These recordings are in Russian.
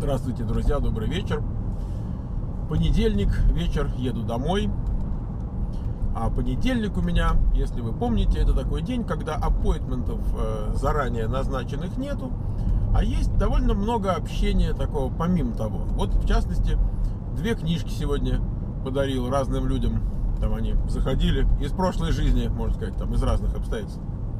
Здравствуйте, друзья, добрый вечер. Понедельник, вечер, еду домой. А понедельник у меня, если вы помните, это такой день, когда аппоинтментов заранее назначенных нету, а есть довольно много общения такого помимо того. Вот, в частности, 2 книжки сегодня подарил разным людям. Там они заходили из прошлой жизни, можно сказать, там из разных обстоятельств.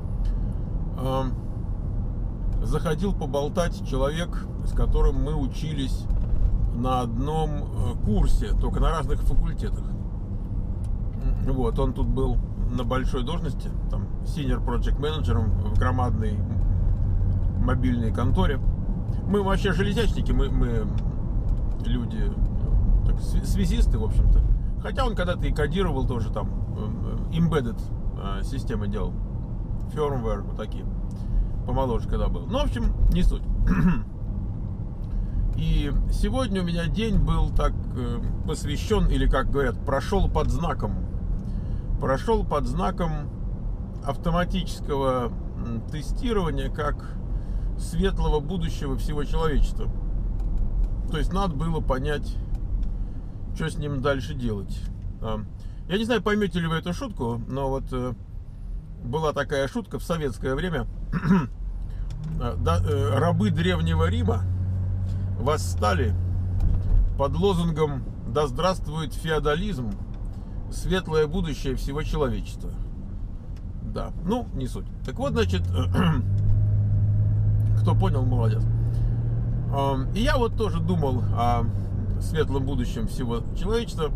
Заходил поболтать человек, с которым мы учились на одном курсе, только на разных факультетах. Вот, он тут был на большой должности, там, senior project менеджером в громадной мобильной конторе. Мы вообще железячники, мы люди, так, связисты, в общем-то. Хотя он когда-то и кодировал тоже там, embedded системы делал, firmware, вот такие. Помоложе когда был. Ну, в общем, не суть. И сегодня у меня день был так посвящен, или, как говорят, прошел под знаком автоматического тестирования как светлого будущего всего человечества. То есть надо было понять, что с ним дальше делать. Я не знаю, поймете ли вы эту шутку, но вот была такая шутка в советское время. Рабы Древнего Рима восстали под лозунгом «Да здравствует феодализм, светлое будущее всего человечества». Да, ну, не суть. Так вот, значит, кто понял, молодец. И я вот тоже думал о светлом будущем всего человечества.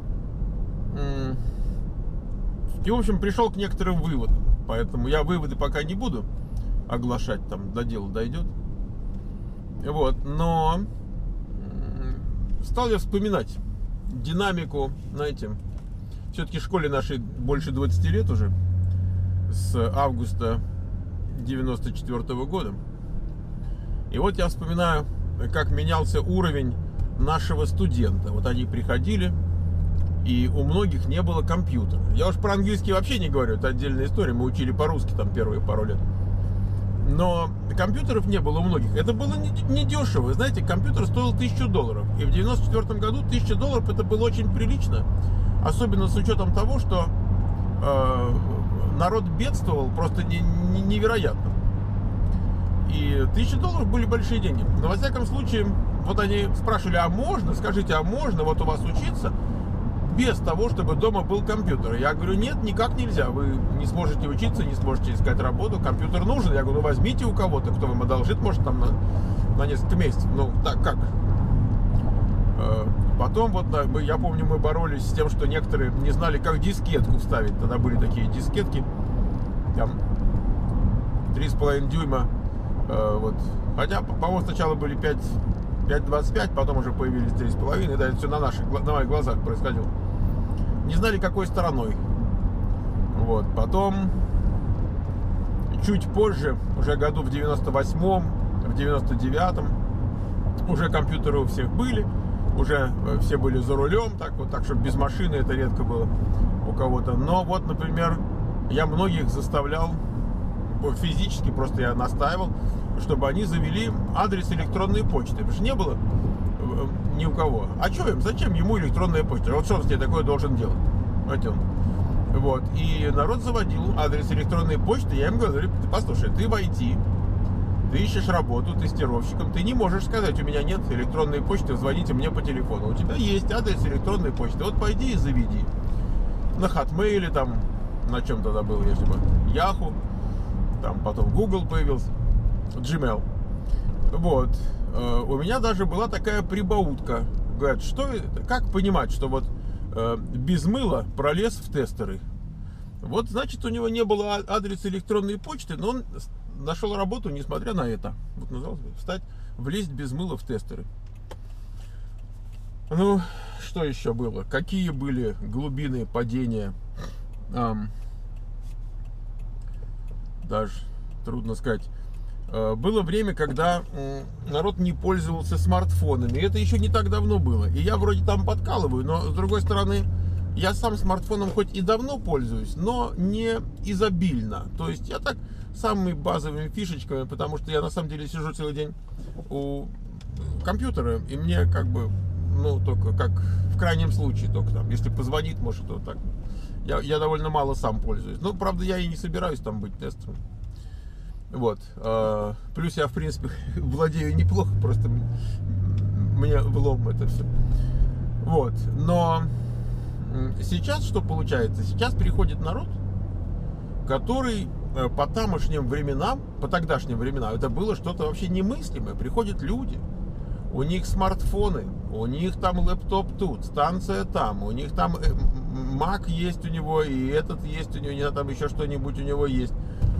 И, в общем, пришел к некоторым выводам. Поэтому я выводы пока не буду оглашать, там до дела дойдет. Вот, но стал я вспоминать динамику, знаете, все-таки школе нашей больше 20 лет уже, с августа 94 года. И вот я вспоминаю, как менялся уровень нашего студента. Вот они приходили, и у многих не было компьютера. Я уж про английский вообще не говорю, это отдельная история. Мы учили по-русски там первые пару лет. Но компьютеров не было у многих. Это было не дешево. Знаете, компьютер стоил $1000. И в 94 году $1000 это было очень прилично. Особенно с учетом того, что народ бедствовал просто невероятно. И $1000 были большие деньги. Но во всяком случае, вот они спрашивали, а можно, скажите, а можно вот у вас учиться без того, чтобы дома был компьютер? Я говорю, нет, никак нельзя. Вы не сможете учиться, не сможете искать работу. Компьютер нужен. Я говорю, ну возьмите у кого-то, кто вам одолжит, может, там на несколько месяцев. Ну, так как? Потом, вот, я помню, мы боролись с тем, что некоторые не знали, как дискетку вставить. Тогда были такие дискетки. Там 3,5 дюйма. Вот. Хотя, по-моему, сначала были 5,25, потом уже появились 3,5. Да, это все на моих глазах происходило. Не знали, какой стороной. Вот. Потом, чуть позже, уже году в 98-м, в 99-м, уже компьютеры у всех были, уже все были за рулем, так вот, так, чтобы без машины это редко было у кого-то. Но вот, например, я многих заставлял, физически просто я настаивал, чтобы они завели адрес электронной почты, потому что не было ни у кого. А что им? Зачем ему электронная почта? Вот что он с ней такое должен делать? Вот. И народ заводил адрес электронной почты. Я им говорю, послушай, ты в IT, ты ищешь работу тестировщиком, ты не можешь сказать, у меня нет электронной почты, звоните мне по телефону. У тебя есть адрес электронной почты. Вот пойди и заведи. На Hotmail, там, на чем тогда был, если бы, Yahoo, там потом Google появился, Gmail. Вот. У меня даже была такая прибаутка. Говорят, что это? Как понимать, что вот без мыла пролез в тестеры? Вот, значит, у него не было адреса электронной почты, но он нашел работу, несмотря на это. Вот называлось бы влезть без мыла в тестеры. Ну, что еще было? Какие были глубины падения? Даже трудно сказать. Было время, когда народ не пользовался смартфонами. И это еще не так давно было. И я вроде там подкалываю, но с другой стороны, я сам смартфоном хоть и давно пользуюсь, но не изобильно. То есть я так самыми базовыми фишечками, потому что я на самом деле сижу целый день у компьютера, и мне как бы, ну, только как в крайнем случае, только там, если позвонит, может, то так. Я довольно мало сам пользуюсь. Ну, правда, я и не собираюсь там быть тестером. Вот. Плюс я, в принципе, владею неплохо, просто мне влом это все. Вот. Но сейчас что получается? Сейчас приходит народ, который по тамошним временам, по тогдашним временам, это было что-то вообще немыслимое. Приходят люди, у них смартфоны, у них там лэптоп тут, станция там, у них там Mac есть у него, и этот есть у него, не знаю, там еще что-нибудь у него есть.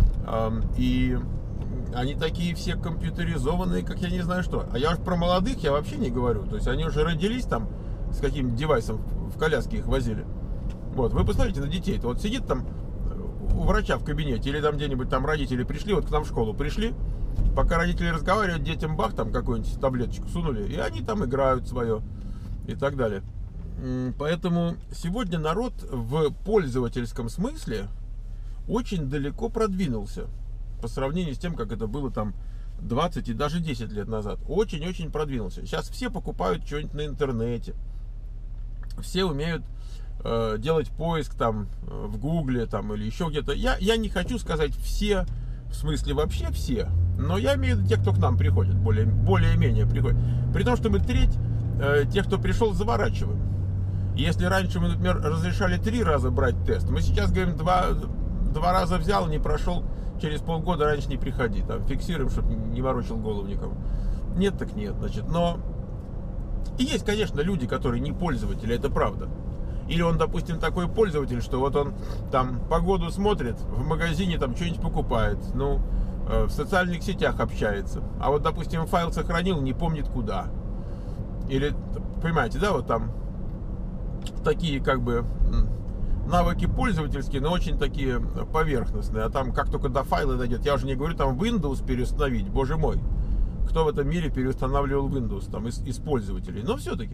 И они такие все компьютеризованные, как я не знаю что. А я уж про молодых я вообще не говорю. То есть они уже родились там с каким-то девайсом, в коляске их возили. Вот, вы посмотрите на детей. Вот сидит там у врача в кабинете, или там где-нибудь там родители пришли, вот к нам в школу пришли, пока родители разговаривают, детям бах, там какую-нибудь таблеточку сунули, и они там играют свое, и так далее. Поэтому сегодня народ в пользовательском смысле очень далеко продвинулся по сравнению с тем, как это было там 20 и даже 10 лет назад. Очень-очень продвинулся. Сейчас все покупают что-нибудь на интернете. Все умеют делать поиск там в Гугле там, или еще где-то. Я не хочу сказать все, в смысле вообще все, но я имею в виду те, кто к нам приходит, более-менее приходит. При том, что мы треть тех, кто пришел, заворачиваем. Если раньше мы, например, разрешали 3 раза брать тест, мы сейчас говорим 2 раза взял, не прошел, через полгода раньше не приходи, там фиксируем, чтобы не ворочил голову никому. Нет, так нет, значит, но и есть, конечно, люди, которые не пользователи, это правда. Или он, допустим, такой пользователь, что вот он там погоду смотрит, в магазине там что-нибудь покупает, ну, в социальных сетях общается. А вот, допустим, файл сохранил, не помнит куда. Или, понимаете, да, вот там такие как бы навыки пользовательские, но очень такие поверхностные. А там как только до файла дойдет, я уже не говорю там Windows переустановить, боже мой. Кто в этом мире переустанавливал Windows там из пользователей? Но все-таки.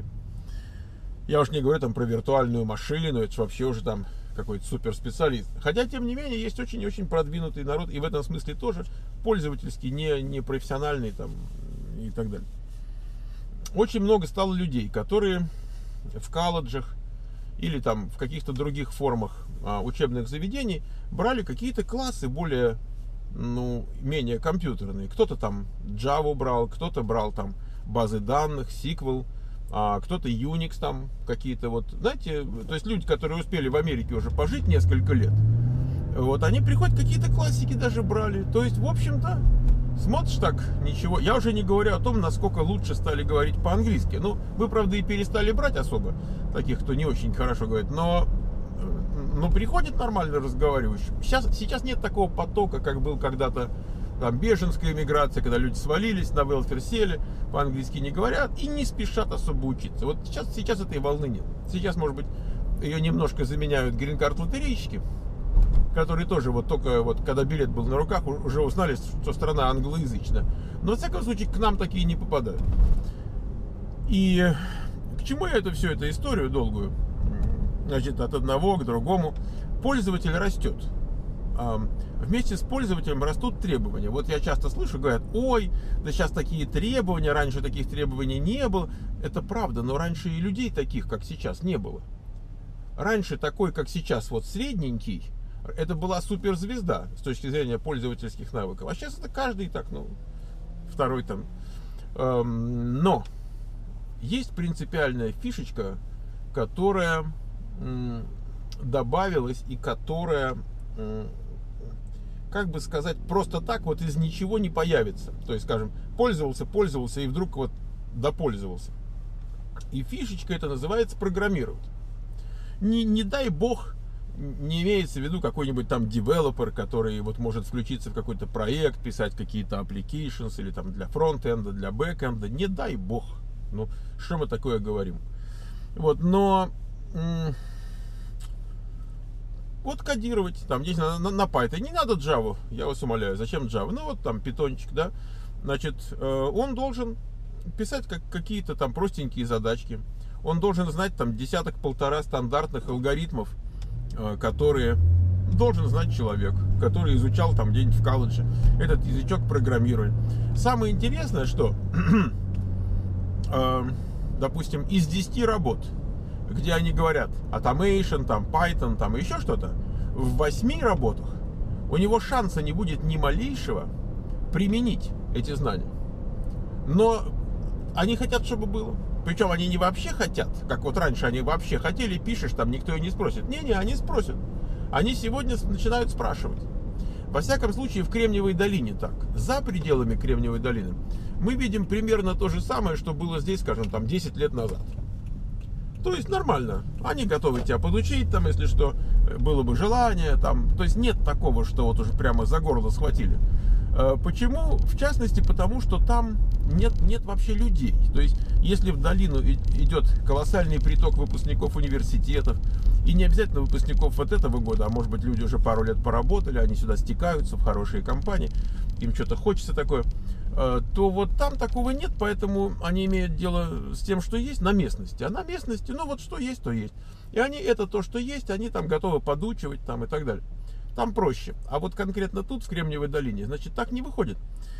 Я уж не говорю там про виртуальную машину, это же вообще уже там какой-то суперспециалист. Хотя, тем не менее, есть очень и очень продвинутый народ, и в этом смысле тоже пользовательский, не профессиональный там и так далее. Очень много стало людей, которые в колледжах или там в каких-то других формах учебных заведений брали какие-то классы более, ну, менее компьютерные. Кто-то там Java брал, кто-то брал там базы данных, SQL, кто-то Unix там какие-то вот, знаете, то есть люди, которые успели в Америке уже пожить несколько лет, вот они приходят, какие-то классики даже брали. То есть, в общем-то, смотришь так, ничего. Я уже не говорю о том, насколько лучше стали говорить по-английски. Ну, вы, правда, и перестали брать особо таких, кто не очень хорошо говорит, но приходит нормально разговаривающий. Сейчас нет такого потока, как был когда-то там беженская эмиграция, когда люди свалились, на велфер сели, по-английски не говорят и не спешат особо учиться. Вот сейчас этой волны нет. Сейчас, может быть, ее немножко заменяют грин-карт лотерейщики, которые тоже вот только вот когда билет был на руках, уже узнали, что страна англоязычная. Но, во всяком случае, к нам такие не попадают. И к чему я всю эту историю долгую? Значит, от одного к другому. Пользователь растет. Вместе с пользователем растут требования. Вот я часто слышу, говорят, ой, да сейчас такие требования, раньше таких требований не было. Это правда, но раньше и людей таких, как сейчас, не было. Раньше такой, как сейчас, вот средненький, это была суперзвезда с точки зрения пользовательских навыков. А сейчас это каждый так, ну, второй там. Но есть принципиальная фишечка, которая добавилась и которая, как бы сказать, просто так вот из ничего не появится. То есть, скажем, пользовался и вдруг вот допользовался. И фишечка это называется программировать. Не дай бог, не имеется в виду какой-нибудь там девелопер, который вот может включиться в какой-то проект, писать какие-то applications или там для фронтенда, для бэкенда. Не дай бог. Ну, что мы такое говорим? Вот, но вот кодировать, там здесь на Python не надо Java, я вас умоляю, зачем Java? Ну вот там питончик, да, значит, он должен писать какие-то там простенькие задачки, он должен знать там десяток-полтора стандартных алгоритмов, которые должен знать человек, который изучал там где-нибудь в колледже этот язычок программирования. Самое интересное, что допустим, из 10 работ, где они говорят automation, там Python, там еще что-то, в 8 работах у него шанса не будет ни малейшего применить эти знания. Но они хотят, чтобы было. Причем они не вообще хотят, как вот раньше они вообще хотели, пишешь, там никто и не спросит. Не-не, они спросят. Они сегодня начинают спрашивать. Во всяком случае, в Кремниевой долине так. За пределами Кремниевой долины мы видим примерно то же самое, что было здесь, скажем, там 10 лет назад. То есть нормально. Они готовы тебя подучить, там, если что, было бы желание, там. То есть нет такого, что вот уже прямо за горло схватили. Почему? В частности, потому что там нет вообще людей. То есть, если в долину идет колоссальный приток выпускников университетов, и не обязательно выпускников вот этого года, а может быть, люди уже пару лет поработали, они сюда стекаются в хорошие компании, им что-то хочется такое, то вот там такого нет, поэтому они имеют дело с тем, что есть на местности. А на местности, ну вот что есть, то есть. И они это то, что есть, они там готовы подучивать там и так далее. Там проще. А вот конкретно тут, в Кремниевой долине, значит, так не выходит.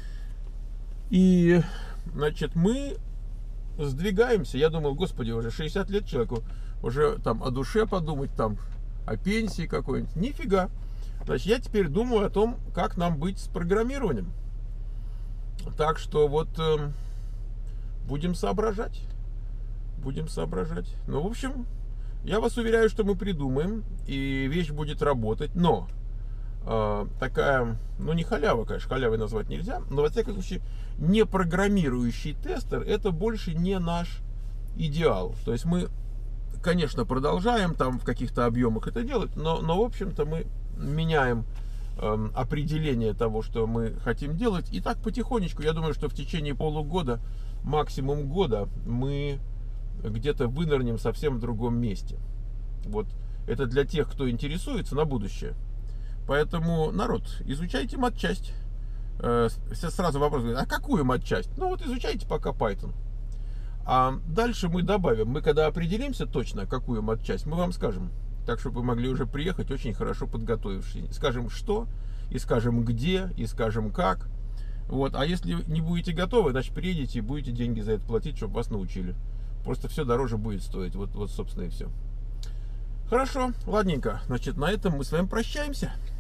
И, значит, мы сдвигаемся. Я думал, господи, уже 60 лет человеку, уже там о душе подумать, там, о пенсии какой-нибудь. Нифига. Значит, я теперь думаю о том, как нам быть с программированием. Так что вот будем соображать. Будем соображать. Ну, в общем, я вас уверяю, что мы придумаем, и вещь будет работать, но такая, ну не халява, конечно, халявой назвать нельзя, но во всяком случае не программирующий тестер это больше не наш идеал. То есть мы, конечно, продолжаем там в каких-то объемах это делать, но в общем-то мы меняем определение того, что мы хотим делать, и так потихонечку, я думаю, что в течение полугода, максимум года, мы где-то вынырнем совсем в другом месте. Вот это для тех, кто интересуется на будущее. Поэтому, народ, изучайте матчасть. Сразу вопрос, а какую матчасть? Ну вот изучайте пока Python. А дальше мы добавим. Мы когда определимся точно, какую матчасть, мы вам скажем. Так, чтобы вы могли уже приехать очень хорошо подготовившись. Скажем что, и скажем где, и скажем как. Вот. А если не будете готовы, значит приедете и будете деньги за это платить, чтобы вас научили. Просто все дороже будет стоить. Вот собственно, и все. Хорошо, ладненько. Значит, на этом мы с вами прощаемся.